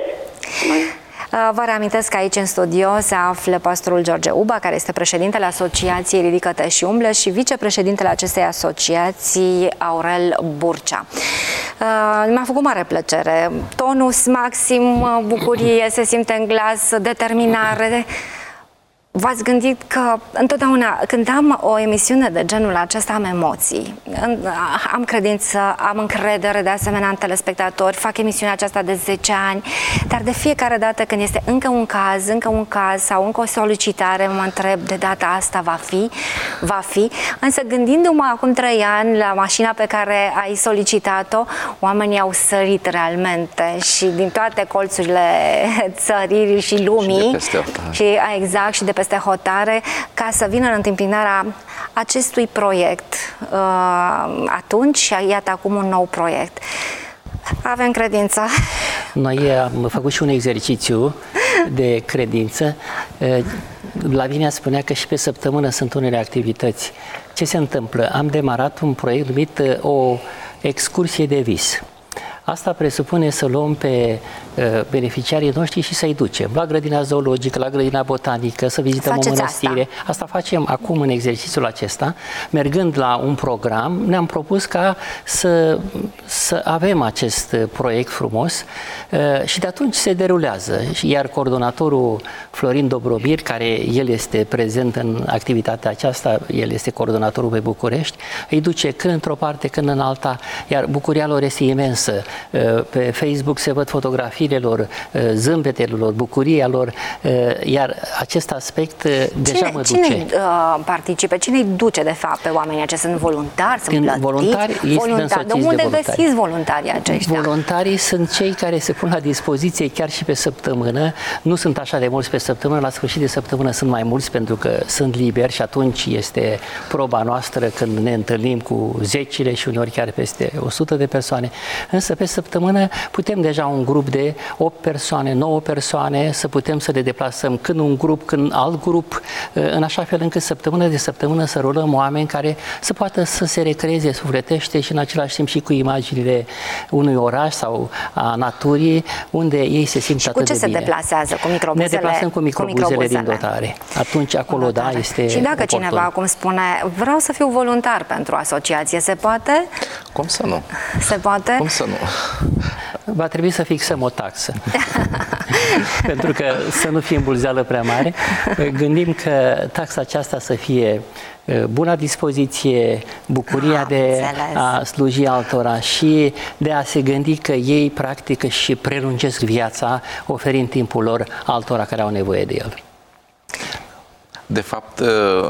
[SPEAKER 2] Vă reamintesc că aici în studio se află pastorul George Uba, care este președintele Asociației Ridică-te și umblă și vicepreședintele acestei asociații, Aurel Burcea. Mi-a făcut mare plăcere. Tonus maxim, bucurie, se simte în glas, determinare. V-ați gândit că întotdeauna când am o emisiune de genul acesta am emoții, am credință, am încredere de asemenea în telespectatori, fac emisiunea aceasta de zece ani, dar de fiecare dată când este încă un caz, încă un caz sau încă o solicitare, mă întreb, de data asta va fi, va fi, însă gândindu-mă acum trei ani la mașina pe care ai solicitat-o, oamenii au sărit realmente și din toate colțurile țării și lumii
[SPEAKER 7] și, de peste,
[SPEAKER 2] și exact, și de peste hotare, ca să vină în întâmpinarea acestui proiect uh, atunci și iată acum un nou proiect. Avem credință.
[SPEAKER 8] Noi am făcut și un exercițiu de credință. Lavinia spunea că și pe săptămână sunt unele activități. Ce se întâmplă? Am demarat un proiect numit o excursie de vis. Asta presupune să luăm pe uh, beneficiarii noștri și să-i ducem la grădina zoologică, la grădina botanică, să vizităm Faceți o mănăstire. Asta. asta facem acum în exercițiul acesta. Mergând la un program, ne-am propus ca să, să avem acest proiect frumos uh, și de atunci se derulează. Iar coordonatorul Florin Dobromir, care el este prezent în activitatea aceasta, el este coordonatorul pe București, îi duce când într-o parte, când în alta, iar bucuria lor este imensă. Pe Facebook se văd fotografiile lor, zâmbetele lor, bucuria lor, iar acest aspect deja
[SPEAKER 2] cine,
[SPEAKER 8] mă duce.
[SPEAKER 2] Cine uh, participe? Cine îi duce, de fapt, pe oamenii aceștia? Sunt voluntari? Sunt plătiți?
[SPEAKER 8] Voluntari,
[SPEAKER 2] voluntari. De unde de găsiți voluntarii aceștia?
[SPEAKER 8] Voluntarii sunt cei care se pun la dispoziție chiar și pe săptămână. Nu sunt așa de mulți pe săptămână, la sfârșit de săptămână sunt mai mulți pentru că sunt liberi și atunci este proba noastră când ne întâlnim cu zecile și uneori chiar peste o sută de persoane. Însă pe săptămână putem deja un grup de opt persoane, nouă persoane, să putem să le deplasăm când un grup, când alt grup, în așa fel încât săptămână de săptămână să rulăm oameni care să poată să se recreeze sufletește și în același timp și cu imaginile unui oraș sau a naturii, unde ei se simt
[SPEAKER 2] și
[SPEAKER 8] atât de bine.
[SPEAKER 2] cu ce se deplasează? Cu microbuzele?
[SPEAKER 8] Ne deplasăm cu microbuzele, cu microbuzele din dotare. Atunci acolo, da, este
[SPEAKER 2] Și dacă
[SPEAKER 8] oportun.
[SPEAKER 2] cineva acum spune, vreau să fiu voluntar pentru asociație, se poate?
[SPEAKER 7] Cum să nu?
[SPEAKER 2] Se poate?
[SPEAKER 7] Cum să nu?
[SPEAKER 8] Va trebui să fixăm o taxă. Pentru că să nu fie îmbulzeală prea mare, gândim că taxa aceasta să fie buna dispoziție, bucuria ah, de înțeles. A sluji altora și de a se gândi că ei practică și prelungesc viața oferind timpul lor altora care au nevoie de el.
[SPEAKER 7] De fapt,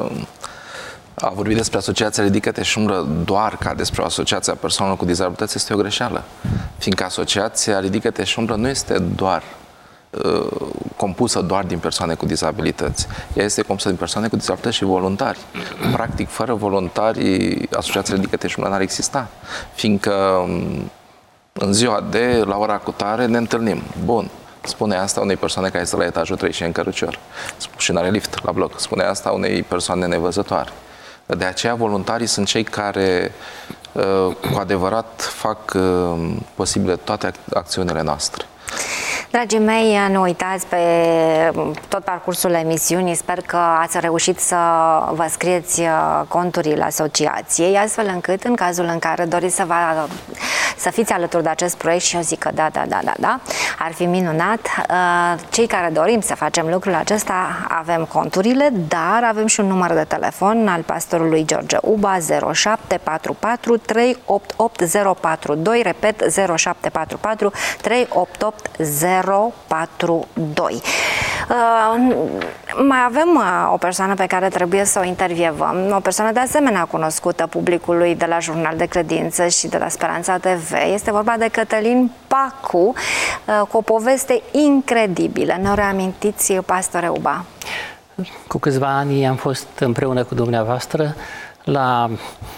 [SPEAKER 7] a vorbi despre Asociația Ridică-te și umblă doar ca despre o asociație a persoanelor cu dizabilități este o greșeală. Fiindcă Asociația Ridică-te și umblă nu este doar uh, compusă doar din persoane cu dizabilități. Ea este compusă din persoane cu dizabilități și voluntari. Practic, fără voluntari, Asociația Ridică-te și umblă n-ar exista. Fiindcă în ziua de, la ora cutare, ne întâlnim. Bun. Spune asta unei persoane care este la etajul trei și în cărucior și nu are lift la bloc. Spune asta unei persoane nevăzătoare. De aceea, voluntarii sunt cei care cu adevărat fac posibile toate acțiunile noastre.
[SPEAKER 2] Dragii mei, nu uitați pe tot parcursul emisiunii, sper că ați reușit să vă scrieți conturile asociației, astfel încât, în cazul în care doriți să, vă, să fiți alături de acest proiect, și eu zic că da, da, da, da, da, ar fi minunat. Cei care dorim să facem lucrul acesta, avem conturile, dar avem și un număr de telefon al pastorului George Uba, zero șapte patru patru trei opt opt zero patru doi, repet, zero șapte patru patru trei opt opt zero patru doi. Uh, mai avem uh, o persoană pe care trebuie să o intervievăm, o persoană de asemenea cunoscută publicului de la Jurnal de Credință și de la Speranța T V. Este vorba de Cătălin Pacu, uh, cu o poveste incredibilă. Ne-o reamintiți, pastore Uba?
[SPEAKER 8] Cu câțiva ani am fost împreună cu dumneavoastră la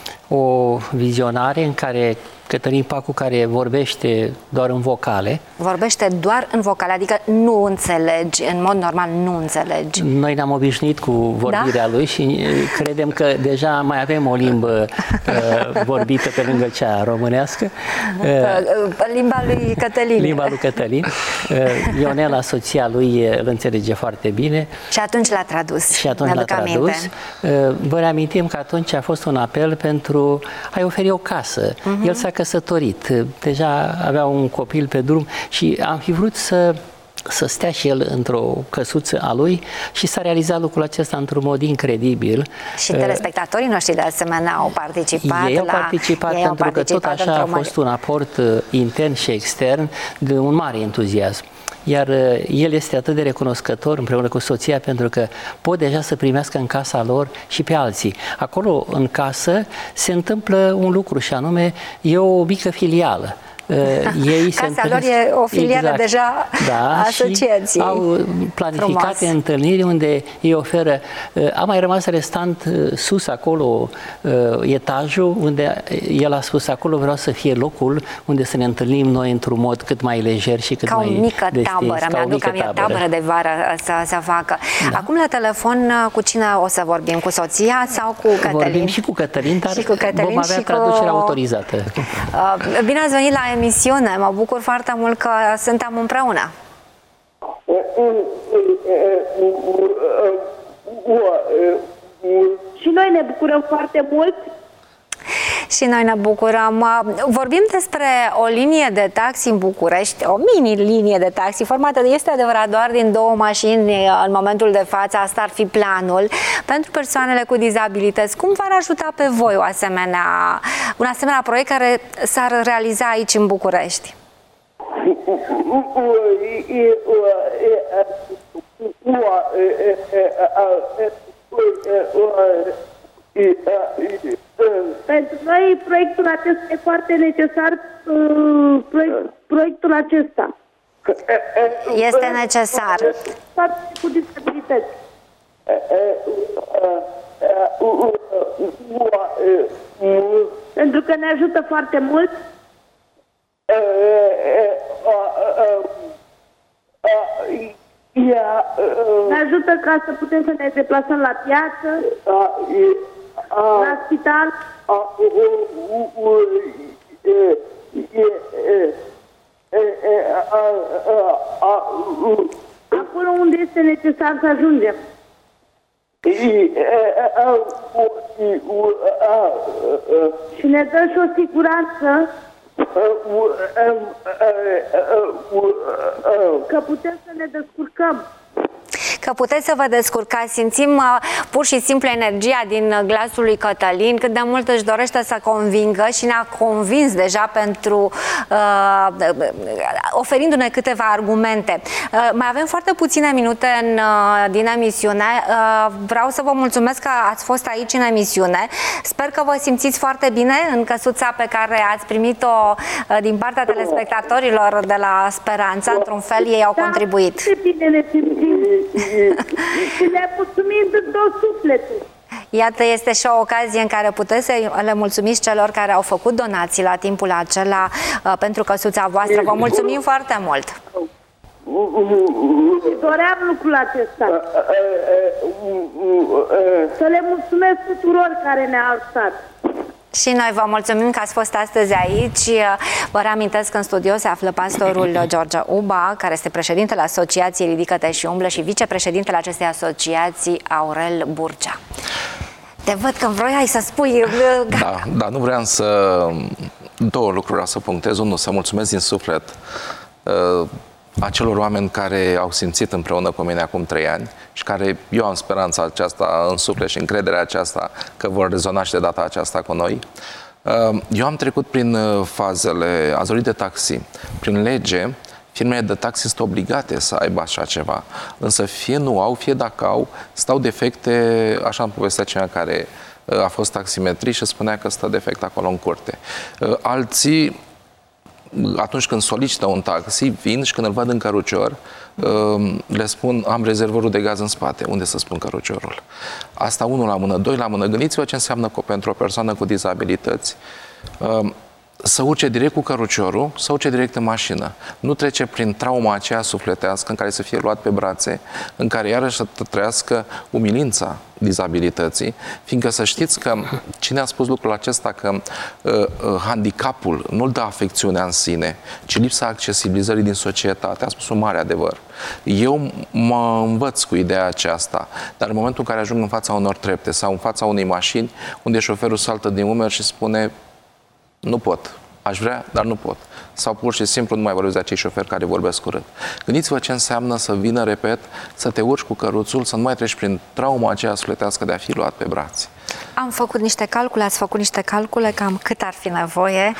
[SPEAKER 8] o vizionare în care Cătălin Pacu, care vorbește doar în vocale.
[SPEAKER 2] Vorbește doar în vocale, adică nu înțelegi, în mod normal nu înțelegi.
[SPEAKER 8] Noi ne-am obișnuit cu vorbirea da? lui și credem că deja mai avem o limbă uh, vorbită pe lângă cea românească.
[SPEAKER 2] Uh, limba lui Cătălin.
[SPEAKER 8] Limba lui Cătălin. Uh, Ionela, soția lui, îl înțelege foarte bine.
[SPEAKER 2] Și atunci l-a tradus.
[SPEAKER 8] Și atunci l-a tradus. Uh, vă reamintim că atunci a fost un apel pentru a-i oferi o casă. Uh-huh. El s-a căsătorit, deja avea un copil pe drum și am fi vrut să, să stea și el într-o căsuță a lui și s-a realizat lucrul acesta într-un mod incredibil.
[SPEAKER 2] Și telespectatorii noștri de asemenea au participat.
[SPEAKER 8] Ei au
[SPEAKER 2] la...
[SPEAKER 8] participat
[SPEAKER 2] ei
[SPEAKER 8] pentru
[SPEAKER 2] au participat
[SPEAKER 8] că tot așa a fost un aport intern și extern de un mare entuziasm. Iar el este atât de recunoscător împreună cu soția pentru că pot deja să primească în casa lor și pe alții. Acolo, în casă, se întâmplă un lucru și anume, e o mică filială. Ei
[SPEAKER 2] Casa lor e o filială exact. deja da, asociației.
[SPEAKER 8] Au planificate Frumos. întâlniri unde ei oferă. A mai rămas restant sus acolo etajul unde el a spus acolo vreau să fie locul unde să ne întâlnim noi într-un mod cât mai lejer și cât
[SPEAKER 2] ca
[SPEAKER 8] mai
[SPEAKER 2] o mică
[SPEAKER 8] destins,
[SPEAKER 2] tabără. Mi-aduc că e tabără de vară să se facă. Da. Acum la telefon cu cine o să vorbim? Cu soția sau cu Cătălin?
[SPEAKER 8] Vorbim și cu Cătălin, dar
[SPEAKER 2] cu Cătălin
[SPEAKER 8] vom avea
[SPEAKER 2] și
[SPEAKER 8] traducerea
[SPEAKER 2] cu...
[SPEAKER 8] autorizată.
[SPEAKER 2] Bine ați venit la emisiune. Mă bucur foarte mult că suntem împreună.
[SPEAKER 6] Și noi ne bucurăm foarte mult.
[SPEAKER 2] Și noi ne bucurăm. Vorbim despre o linie de taxi în București, o mini-linie de taxi formată, este adevărat, doar din două mașini în momentul de față, asta ar fi planul, pentru persoanele cu dizabilități. Cum v-ar ajuta pe voi o asemenea, un asemenea proiect care s-ar realiza aici în București?
[SPEAKER 6] Pentru noi proiectul acesta e foarte necesar, proiect, proiectul acesta.
[SPEAKER 2] Este necesar.
[SPEAKER 6] Cu disabilități. Pentru că ne ajută foarte mult
[SPEAKER 9] Ne ajută ca să putem să ne deplasăm la piață, la spital. Acolo unde este necesar să ajungem. Și ne dă și o siguranță că putem să ne descurcăm.
[SPEAKER 2] Că puteți să vă descurcați. Simțim uh, pur și simplu energia din glasul lui Cătălin, cât de mult își dorește să convingă și ne-a convins deja pentru uh, oferindu-ne câteva argumente. Uh, mai avem foarte puține minute în, uh, din emisiune. Uh, vreau să vă mulțumesc că ați fost aici în emisiune. Sper că vă simțiți foarte bine în căsuța pe care ați primit-o uh, din partea telespectatorilor de la Speranța. Într-un fel, ei au contribuit.
[SPEAKER 9] Da, bine ne simțim. Și le mulțumim din tot sufletul.
[SPEAKER 2] Iată, este și o ocazie în care puteți să le mulțumiți celor care au făcut donații la timpul acela uh, pentru căsuța voastră. Vă mulțumim foarte mult!
[SPEAKER 9] Doream lucrul acesta. Să le mulțumesc tuturor care ne-au stat.
[SPEAKER 2] Și noi vă mulțumim că ați fost astăzi aici. Vă reamintesc că în studio se află pastorul George Uba, care este președintele Asociației Ridică-te și umblă și vicepreședintele acestei asociații, Aurel Burcea. Te văd că vroiai să spui...
[SPEAKER 7] Da, da, nu vreau să... Două lucruri să punctez. Unul, să mulțumesc din suflet uh, acelor oameni care au simțit împreună cu mine acum trei ani și care, eu am speranța aceasta în suflet și încrederea aceasta că vor rezona și de data aceasta cu noi. Eu am trecut prin fazele azorii de taxi. Prin lege, firmele de taxi sunt obligate să aibă așa ceva. Însă fie nu au, fie dacă au, stau defecte, așa am povestea cineva care a fost taximetri și spunea că stă defect acolo în curte. Alții, atunci când solicită un taxi, vin și când îl văd în cărucior, le spun, am rezervorul de gaz în spate. Unde să spun căruciorul? Asta unul la mână, doi la mână. Gândiți-vă ce înseamnă că pentru o persoană cu dizabilități să urce direct cu căruciorul, să urce direct în mașină. Nu trece prin trauma aceea sufletească în care să fie luat pe brațe, în care iarăși să trăiască umilința dizabilității, fiindcă să știți că cine a spus lucrul acesta, că uh, uh, handicapul nu-l dă afecțiunea în sine, ci lipsa accesibilizării din societate. A spus un mare adevăr. Eu mă învăț cu ideea aceasta, dar în momentul în care ajung în fața unor trepte sau în fața unei mașini, unde șoferul saltă din umeri și spune nu pot, aș vrea, dar nu pot. Sau pur și simplu nu mai vorbesc de acei șoferi care vorbesc urât. Gândiți-vă ce înseamnă să vină, repet, să te urci cu căruțul, să nu mai treci prin trauma aceea sufletească de a fi luat pe brațe.
[SPEAKER 2] Am făcut niște calcule, ați făcut niște calcule, cam cât ar fi nevoie?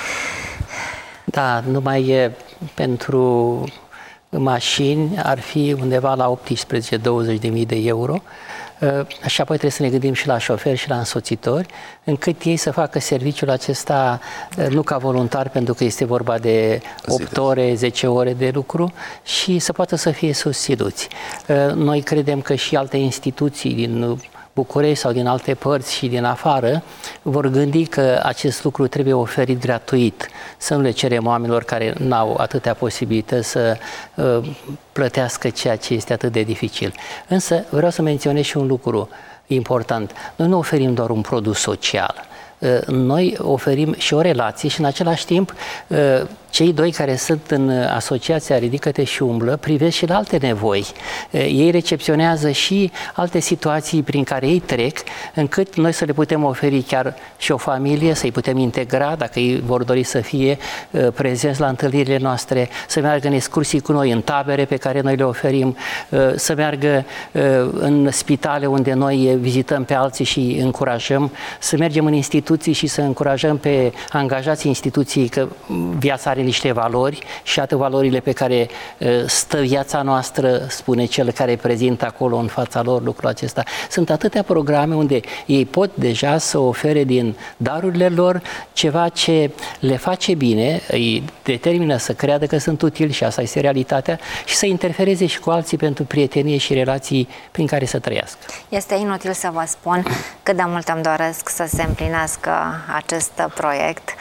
[SPEAKER 8] Da, numai pentru mașini ar fi undeva la optsprezece douăzeci de mii de euro. Și apoi trebuie să ne gândim și la șoferi și la însoțitori, încât ei să facă serviciul acesta nu ca voluntar, pentru că este vorba de opt ore, zece ore de lucru, și să poată să fie susținuți. Noi credem că și alte instituții din București sau din alte părți și din afară vor gândi că acest lucru trebuie oferit gratuit. Să nu le cerem oamenilor care n-au atâtea posibilități să uh, plătească ceea ce este atât de dificil. Însă vreau să menționez și un lucru important. Noi nu oferim doar un produs social. Noi oferim și o relație și în același timp cei doi care sunt în asociația Ridică-te și umblă privesc și la alte nevoi. Ei recepționează și alte situații prin care ei trec, încât noi să le putem oferi chiar și o familie, să-i putem integra, dacă ei vor dori să fie prezenți la întâlnirile noastre, să meargă în excursii cu noi, în tabere pe care noi le oferim, să meargă în spitale unde noi vizităm pe alții și îi încurajăm, să mergem în instituții și să încurajăm pe angajații instituției că viața are niște valori și atât valorile pe care stă viața noastră, spune cel care prezintă acolo în fața lor lucrul acesta. Sunt atâtea programe unde ei pot deja să ofere din darurile lor ceva ce le face bine, îi determină să creadă că sunt utili și asta este realitatea și să interfereze și cu alții pentru prietenie și relații prin care să trăiască.
[SPEAKER 2] Este inutil să vă spun cât de mult îmi doresc să se împlinească acest proiect,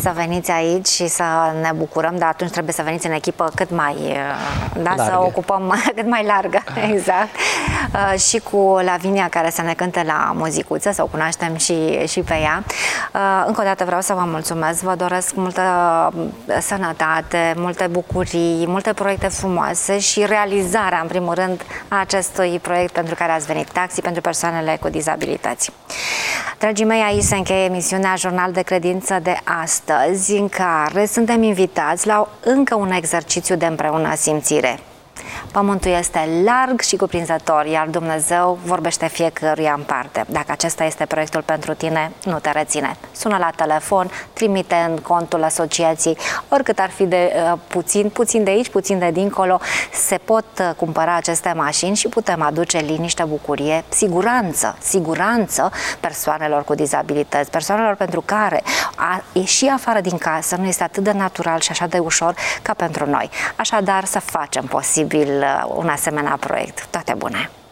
[SPEAKER 2] să veniți aici și să ne bucurăm, dar atunci trebuie să veniți în echipă cât mai, da, să ocupăm cât mai largă, exact. Și cu Lavinia, care să ne cânte la muzicuță, să o cunoaștem și, și pe ea. Încă o dată vreau să vă mulțumesc, vă doresc multă sănătate, multe bucurii, multe proiecte frumoase și realizarea, în primul rând, a acestui proiect pentru care ați venit, Taxi pentru persoanele cu dizabilități. Dragii mei, aici se încheie emisiunea Jurnal de Credință de astăzi, în care suntem invitați la încă un exercițiu de împreună simțire. Pământul este larg și cuprinzător, iar Dumnezeu vorbește fiecăruia în parte. Dacă acesta este proiectul pentru tine, nu te reține. Sună la telefon, trimite în contul asociației, oricât ar fi de uh, puțin, puțin de aici, puțin de dincolo, se pot uh, cumpăra aceste mașini și putem aduce liniște, bucurie, siguranță, siguranță persoanelor cu dizabilități, persoanelor pentru care a ieși afară din casă nu este atât de natural și așa de ușor ca pentru noi. Așadar, să facem posibil un asemenea proiect. Toate bune!